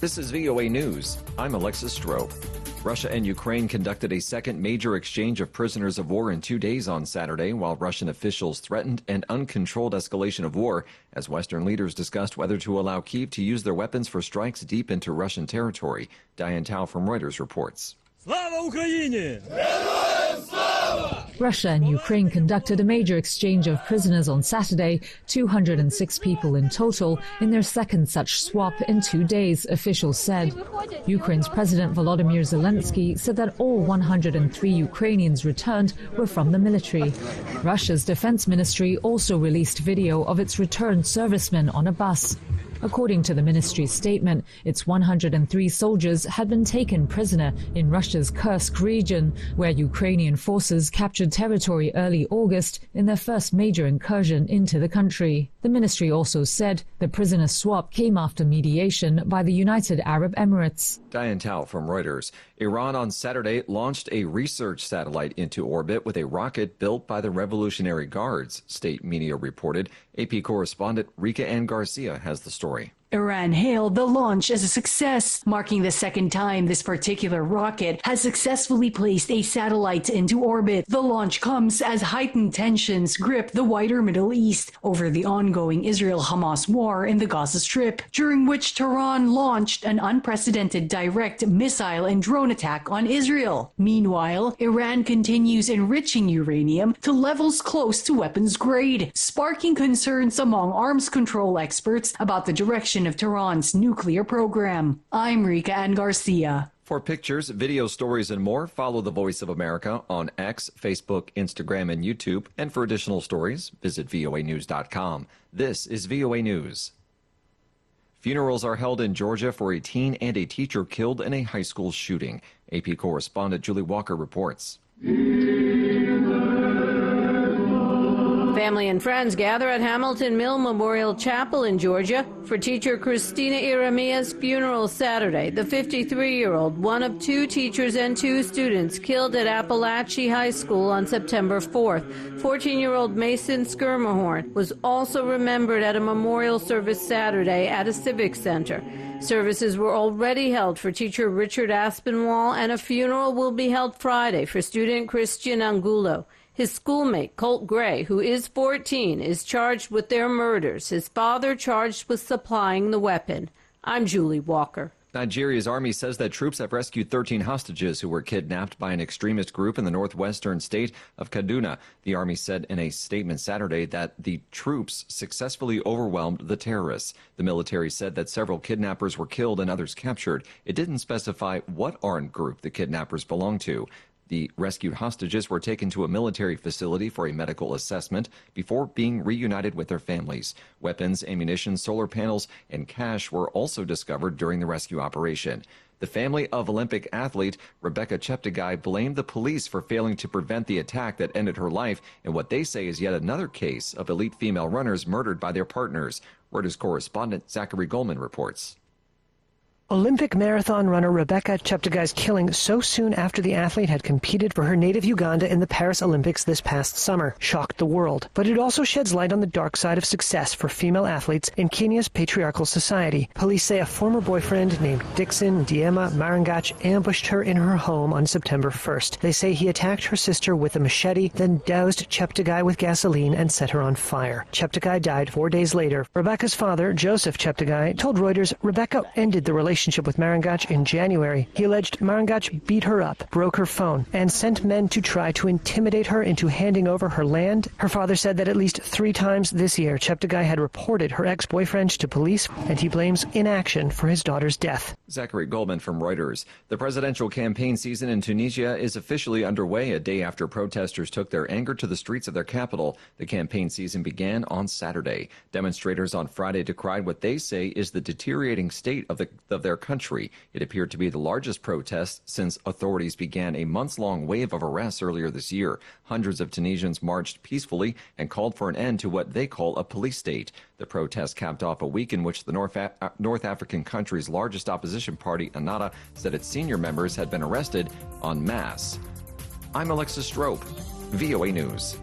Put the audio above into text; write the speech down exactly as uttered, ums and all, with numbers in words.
This is V O A News. I'm Alexis Strope. Russia and Ukraine conducted a second major exchange of prisoners of war in two days on Saturday, while Russian officials threatened an uncontrolled escalation of war as Western leaders discussed whether to allow Kyiv to use their weapons for strikes deep into Russian territory. Diane Tao from Reuters reports. Slava Ukraini! Russia and Ukraine conducted a major exchange of prisoners on Saturday, two hundred six people in total, in their second such swap in two days, officials said. Ukraine's President Volodymyr Zelensky said that all one hundred three Ukrainians returned were from the military. Russia's defense ministry also released video of its returned servicemen on a bus. According to the ministry's statement, its one hundred three soldiers had been taken prisoner in Russia's Kursk region, where Ukrainian forces captured territory early August in their first major incursion into the country. The ministry also said the prisoner swap came after mediation by the United Arab Emirates. Diane Tao from Reuters. Iran on Saturday launched a research satellite into orbit with a rocket built by the Revolutionary Guards, state media reported. A P correspondent Rika Ann Garcia has the story. Iran hailed the launch as a success, marking the second time this particular rocket has successfully placed a satellite into orbit. The launch comes as heightened tensions grip the wider Middle East over the ongoing Israel-Hamas war in the Gaza Strip, during which Tehran launched an unprecedented direct missile and drone attack on Israel. Meanwhile, Iran continues enriching uranium to levels close to weapons grade, sparking concerns among arms control experts about the direction of Tehran's nuclear program. I'm Rika Ann Garcia. For pictures, video stories, and more, follow The Voice of America on X, Facebook, Instagram, and YouTube. And for additional stories, visit V O A news dot com. This is V O A News. Funerals are held in Georgia for a teen and a teacher killed in a high school shooting. A P correspondent Julie Walker reports. Family and friends gather at Hamilton Mill Memorial Chapel in Georgia for teacher Christina Iramia's funeral Saturday. The fifty-three-year-old, one of two teachers and two students killed at Appalachia High School on September fourth. fourteen-year-old Mason Skirmahorn was also remembered at a memorial service Saturday at a civic center. Services were already held for teacher Richard Aspinwall, and a funeral will be held Friday for student Christian Angulo. His schoolmate, Colt Gray, who is fourteen, is charged with their murders. His father charged with supplying the weapon. I'm Julie Walker. Nigeria's army says that troops have rescued thirteen hostages who were kidnapped by an extremist group in the northwestern state of Kaduna. The army said in a statement Saturday that the troops successfully overwhelmed the terrorists. The military said that several kidnappers were killed and others captured. It didn't specify what armed group the kidnappers belonged to. The rescued hostages were taken to a military facility for a medical assessment before being reunited with their families. Weapons, ammunition, solar panels, and cash were also discovered during the rescue operation. The family of Olympic athlete Rebecca Cheptegei blamed the police for failing to prevent the attack that ended her life in what they say is yet another case of elite female runners murdered by their partners. Reuters correspondent Zachary Goldman reports. Olympic marathon runner Rebecca Cheptegei's killing so soon after the athlete had competed for her native Uganda in the Paris Olympics this past summer shocked the world. But it also sheds light on the dark side of success for female athletes in Kenya's patriarchal society. Police say a former boyfriend named Dixon Diema Marangach ambushed her in her home on September first. They say he attacked her sister with a machete, then doused Cheptegei with gasoline and set her on fire. Cheptegei died four days later. Rebecca's father, Joseph Cheptegei, told Reuters Rebecca ended the relationship relationship with Marangach in January. He alleged Marangach beat her up, broke her phone, and sent men to try to intimidate her into handing over her land. Her father said that at least three times this year, Cheptegei had reported her ex-boyfriend to police, and he blames inaction for his daughter's death. Zachary Goldman from Reuters. The presidential campaign season in Tunisia is officially underway a day after protesters took their anger to the streets of their capital. The campaign season began on Saturday. Demonstrators on Friday decried what they say is the deteriorating state of the of their country. It appeared to be the largest protest since authorities began a months-long wave of arrests earlier this year. Hundreds of Tunisians marched peacefully and called for an end to what they call a police state. The protest capped off a week in which the North, Af- North African country's largest opposition party, Ennahda, said its senior members had been arrested en masse. I'm Alexis Strope, V O A News.